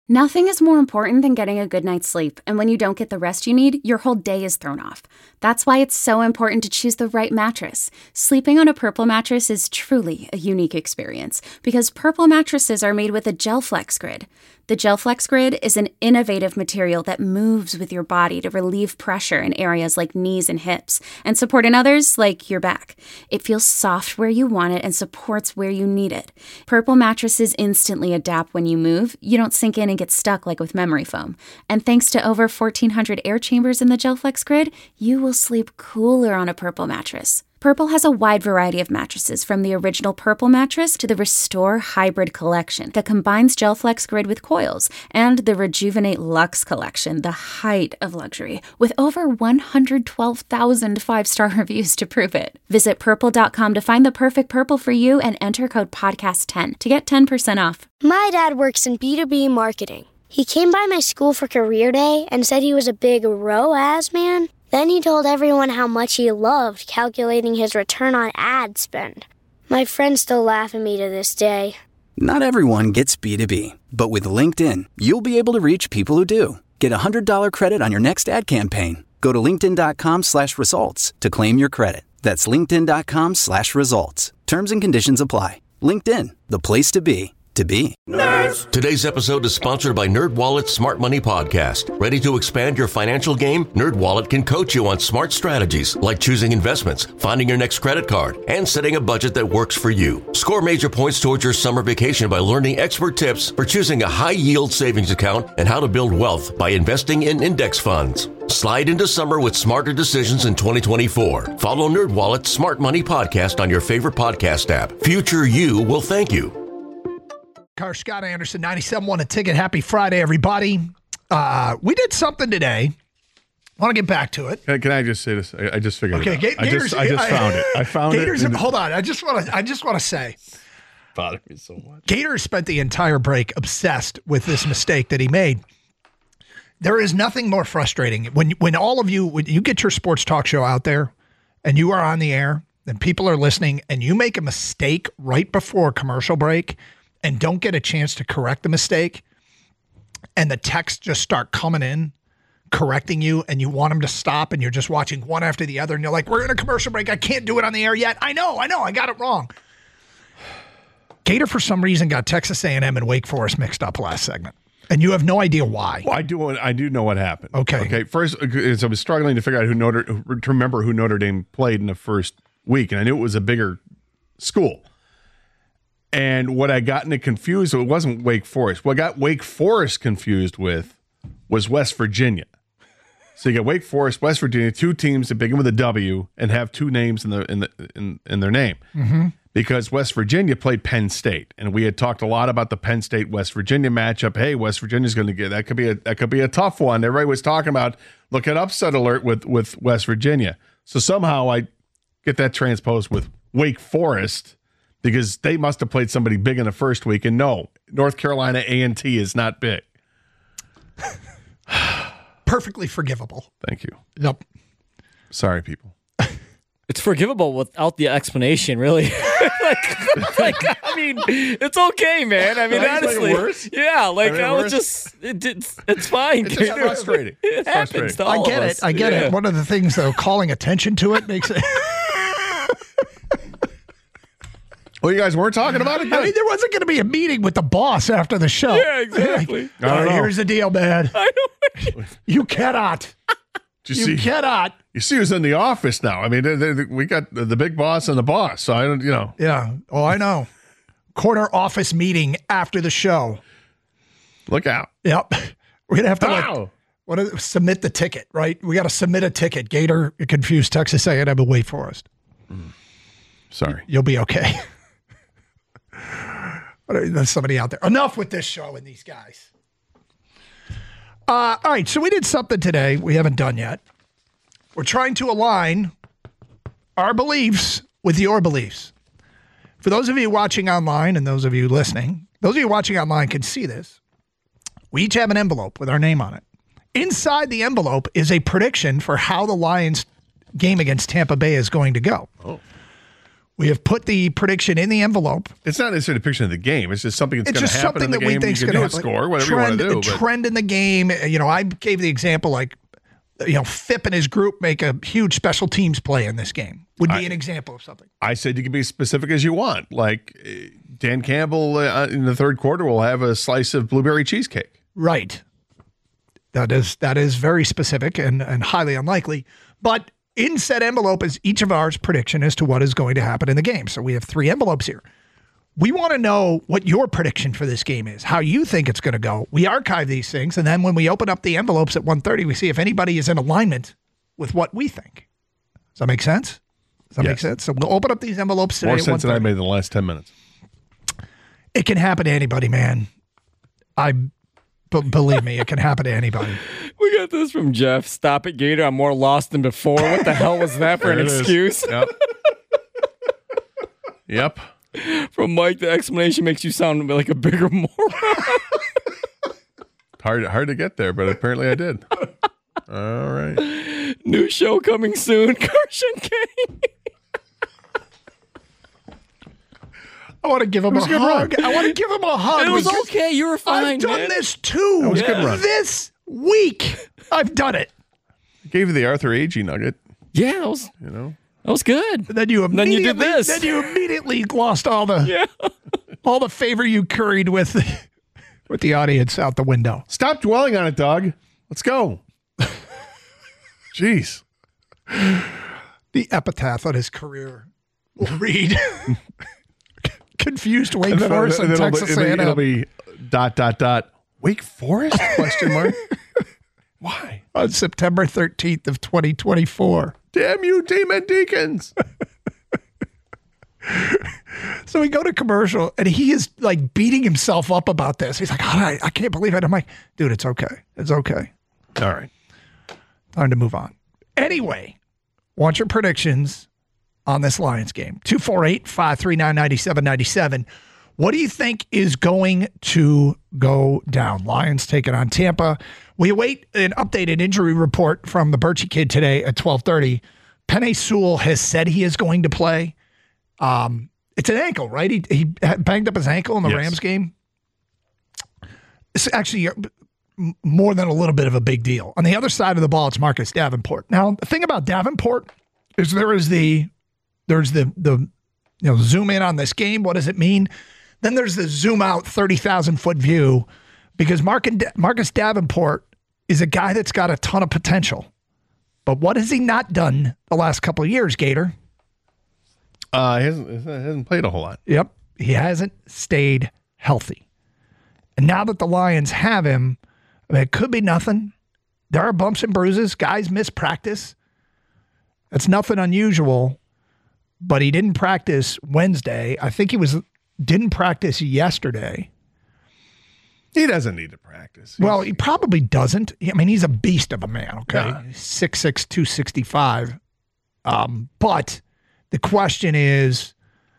Nothing is more important than getting a good night's sleep, and when you don't get the rest you need, your whole day is thrown off. That's why it's so important to choose the right mattress. Sleeping on a Purple mattress is truly a unique experience, because Purple mattresses are made with a GelFlex Grid. The GelFlex Grid is an innovative material that moves with your body to relieve pressure in areas like knees and hips, and support in others like your back. It feels soft where you want it and supports where you need it. Purple mattresses instantly adapt when you move. You don't sink in and get stuck like with memory foam. And thanks to over 1,400 air chambers in the GelFlex Grid, you will sleep cooler on a Purple mattress. Purple has a wide variety of mattresses, from the original Purple mattress to the Restore Hybrid collection that combines GelFlex Grid with coils, and the Rejuvenate Luxe collection, the height of luxury, with over 112,000 five-star reviews to prove it. Visit purple.com to find the perfect Purple for you and enter code podcast10 to get 10% off. My dad works in B2B marketing. He came by my school for career day and said he was a big ROAS man. Then he told everyone how much he loved calculating his return on ad spend. My friends still laugh at me to this day. Not everyone gets B2B, but with LinkedIn, you'll be able to reach people who do. Get a $100 credit on your next ad campaign. Go to linkedin.com/results to claim your credit. That's linkedin.com/results. Terms and conditions apply. LinkedIn, the place to be. Nerds! Today's episode is sponsored by NerdWallet's Smart Money Podcast. Ready to expand your financial game? NerdWallet can coach you on smart strategies like choosing investments, finding your next credit card, and setting a budget that works for you. Score major points towards your summer vacation by learning expert tips for choosing a high-yield savings account and how to build wealth by investing in index funds. Slide into summer with smarter decisions in 2024. Follow NerdWallet's Smart Money Podcast on your favorite podcast app. Future you will thank you. Car Scott Anderson, 97.1 A Ticket. Happy Friday, everybody. We did something today. I want to get back to it. Can I just say this? I just figured it out. Gators, I just found it. I found Gators, it. Hold on. I just want to say. Bothered me so much. Gators spent the entire break obsessed with this mistake that he made. There is nothing more frustrating when all of you, when you get your sports talk show out there and you are on the air and people are listening and you make a mistake right before commercial break and don't get a chance to correct the mistake, and the texts just start coming in, correcting you, and you want them to stop, and you're just watching one after the other, and you're like, we're in a commercial break. I can't do it on the air yet. I know. I got it wrong. Gator, for some reason, got Texas A&M and Wake Forest mixed up last segment, and you have no idea why. Well, I do know what happened. Okay. First, I was struggling to figure out to remember who Notre Dame played in the first week, and I knew it was a bigger school. And what I got confused, it wasn't Wake Forest. What I got Wake Forest confused with was West Virginia. So you got Wake Forest, West Virginia, two teams that begin with a W and have two names in their name. Mm-hmm. Because West Virginia played Penn State, and we had talked a lot about the Penn State West Virginia matchup. Hey, West Virginia's going to get that could be a tough one. Everybody was talking about look at upset alert with West Virginia. So somehow I get that transposed with Wake Forest, because they must have played somebody big in the first week. And no, North Carolina A&T is not big. Perfectly forgivable. Thank you. Yep. Sorry, people. It's forgivable without the explanation, really. I mean, it's okay, man. I mean, honestly. Worse? Yeah, I was just, it's fine. It's just frustrating. It happens to all of us. I get it. One of the things, though, calling attention to it makes it... Well, you guys weren't talking about it? I mean, there wasn't going to be a meeting with the boss after the show. Yeah, exactly. All right, here's the deal, man. I know. You cannot. You cannot. You see who's in the office now. I mean, we got the big boss and the boss. So I don't, Yeah. Oh, I know. Corner office meeting after the show. Look out. Yep. We're going to have to submit the ticket, right? We got to submit a ticket. Gator confused Texas A&M and Wake Forest. Sorry. You'll be okay. There's somebody out there. Enough with this show and these guys. All right, so we did something today we haven't done yet. We're trying to align our beliefs with your beliefs. For those of you watching online and those of you listening, those of you watching online can see this. We each have an envelope with our name on it. Inside the envelope is a prediction for how the Lions game against Tampa Bay is going to go. Oh. We have put the prediction in the envelope. It's not necessarily a prediction of the game. It's just something that's going to happen in the that game. We think you can do a score, whatever you want to do. Trend in the game. I gave the example Fipp and his group make a huge special teams play in this game. Would be an example of something. I said you can be as specific as you want. Like Dan Campbell in the third quarter will have a slice of blueberry cheesecake. Right. That is very specific and highly unlikely. But in said envelope is each of ours prediction as to what is going to happen in the game. So we have 3 envelopes here. We want to know what your prediction for this game is, how you think it's going to go. We archive these things, and then when we open up the envelopes at 1:30, we see if anybody is in alignment with what we think. Does that make sense? Make sense? So we'll open up these envelopes today. More sense than I made in the last 10 minutes. It can happen to anybody, man. Believe me, it can happen to anybody. We got this from Jeff. Stop it, Gator. I'm more lost than before. What the hell was that for an excuse? Yep. From Mike, the explanation makes you sound like a bigger moron. Hard to get there, but apparently I did. All right. New show coming soon. Carson King. I want to give him a hug. I want to give him a hug. It was okay. You were fine. I've done this too. That was a good run. This week, I've done it. I gave you the Arthur Agee nugget. Yeah, that was good. And then you did this. Then you immediately lost all the favor you curried with the audience out the window. Stop dwelling on it, dog. Let's go. Jeez. The epitaph on his career will read. Confused Wake Forest and Texas A&M. It'll be ... Wake Forest? Question mark. Why? On September 13th of 2024. Damn you, Demon Deacons. So we go to commercial, and he is like beating himself up about this. He's like, I can't believe it. I'm like, dude, it's okay. It's okay. All right. Time to move on. Anyway, want your predictions on this Lions game. 248-539-9797. What do you think is going to go down? Lions taking on Tampa. We await an updated injury report from the Birchie kid today at 12:30. Penei Sewell has said he is going to play. It's an ankle, right? He banged up his ankle in the Rams game. It's actually more than a little bit of a big deal. On the other side of the ball, it's Marcus Davenport. Now, the thing about Davenport is there's the zoom in on this game. What does it mean? Then there's the zoom out 30,000-foot view, because Marcus Davenport is a guy that's got a ton of potential. But what has he not done the last couple of years, Gator? He hasn't played a whole lot. Yep. He hasn't stayed healthy. And now that the Lions have him, it could be nothing. There are bumps and bruises. Guys miss practice. That's nothing unusual. But he didn't practice Wednesday. I think didn't practice yesterday. He doesn't need to practice. Well, he probably doesn't. I mean, he's a beast of a man, okay? Yeah. 6'6", 265. But the question is,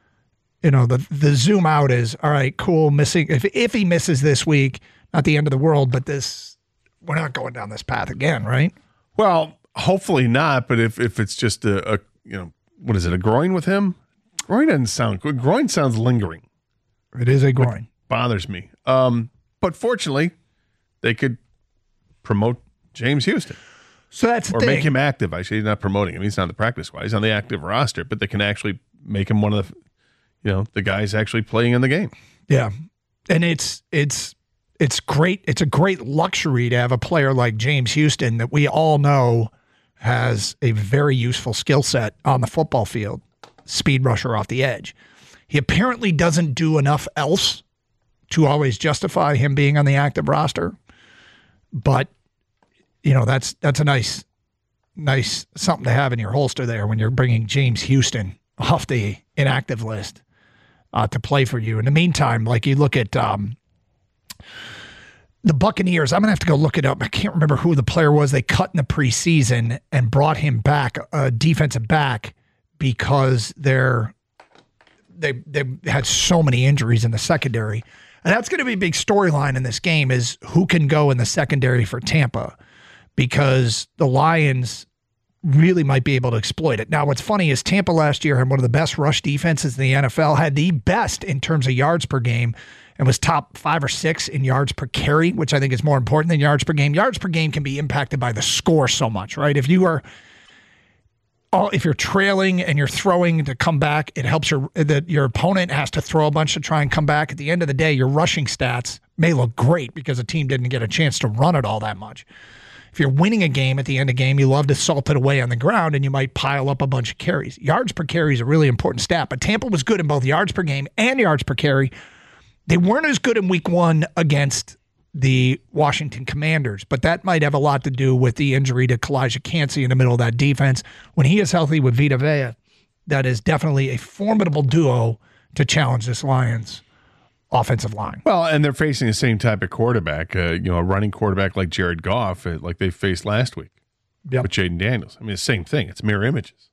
the zoom out is, all right, cool, missing. If he misses this week, not the end of the world, but we're not going down this path again, right? Well, hopefully not, but if it's just what is it, a groin with him? Groin doesn't sound good. Groin sounds lingering. It is a groin. It bothers me. But fortunately, they could promote James Houston. So that's the thing. Or make him active. I say he's not promoting him. He's not on the practice squad. He's on the active roster, but they can actually make him one of the guys actually playing in the game. Yeah. And it's great. It's a great luxury to have a player like James Houston that we all know has a very useful skill set on the football field. Speed rusher off the edge. He apparently doesn't do enough else to always justify him being on the active roster. But, that's a nice something to have in your holster there when you're bringing James Houston off the inactive list to play for you. In the meantime, like you look at the Buccaneers, I'm going to have to go look it up. I can't remember who the player was they cut in the preseason and brought him back, a defensive back, because they had so many injuries in the secondary. And that's going to be a big storyline in this game, is who can go in the secondary for Tampa, because the Lions really might be able to exploit it. Now, what's funny is Tampa last year had one of the best rush defenses in the NFL, had the best in terms of yards per game, and was top 5 or 6 in yards per carry, which I think is more important than yards per game. Yards per game can be impacted by the score so much, right? If you're trailing and you're throwing to come back, it helps your opponent has to throw a bunch to try and come back. At the end of the day, your rushing stats may look great because the team didn't get a chance to run it all that much. If you're winning a game at the end of the game, you love to salt it away on the ground and you might pile up a bunch of carries. Yards per carry is a really important stat, but Tampa was good in both yards per game and yards per carry. They weren't as good in week 1 against the Washington Commanders, but that might have a lot to do with the injury to Kalijah Kancey in the middle of that defense. When he is healthy with Vita Vea, that is definitely a formidable duo to challenge this Lions offensive line. Well, and they're facing the same type of quarterback, a running quarterback like Jared Goff, like they faced last week with Jaden Daniels. I mean, the same thing. It's mirror images.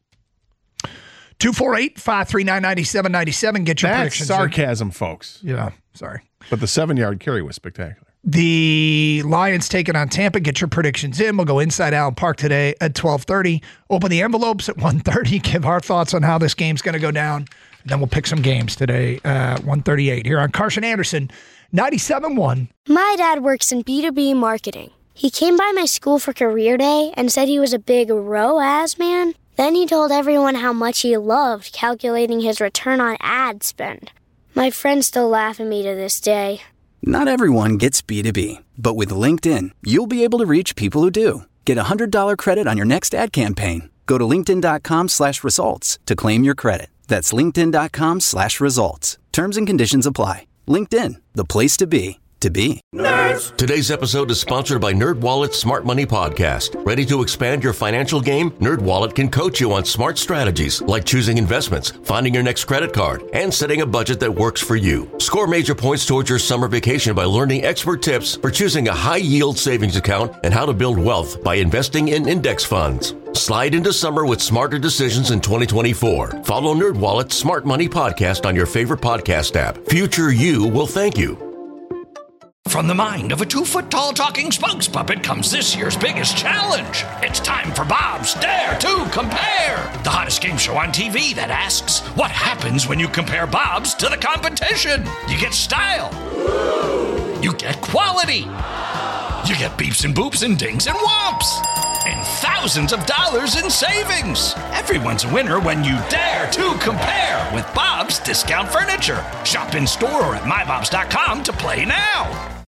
248-539-9797. Get your predictions. That's sarcasm, folks. Yeah, sorry. But the 7-yard carry was spectacular. The Lions taking on Tampa. Get your predictions in. We'll go inside Allen Park today at 12:30. Open the envelopes at 1:30. Give our thoughts on how this game's going to go down. And then we'll pick some games today at 1:38 here on Carson Anderson, 97.1. My dad works in B2B marketing. He came by my school for career day and said he was a big ROAS man. Then he told everyone how much he loved calculating his return on ad spend. My friends still laugh at me to this day. Not everyone gets B2B, but with LinkedIn, you'll be able to reach people who do. Get a $100 credit on your next ad campaign. Go to linkedin.com/results to claim your credit. That's linkedin.com/results. Terms and conditions apply. LinkedIn, the place to be. Nerds. Today's episode is sponsored by NerdWallet's Smart Money Podcast. Ready to expand your financial game? NerdWallet can coach you on smart strategies like choosing investments, finding your next credit card, and setting a budget that works for you. Score major points towards your summer vacation by learning expert tips for choosing a high-yield savings account and how to build wealth by investing in index funds. Slide into summer with smarter decisions in 2024. Follow NerdWallet's Smart Money Podcast on your favorite podcast app. Future you will thank you. From the mind of a 2-foot-tall talking spokes puppet comes this year's biggest challenge. It's time for Bob's Dare to Compare, the hottest game show on TV that asks, what happens when you compare Bob's to the competition? You get style. You get quality. You get beeps and boops and dings and whomps. And thousands of dollars in savings. Everyone's a winner when you dare to compare with Bob's Discount Furniture. Shop in store or at mybobs.com to play now.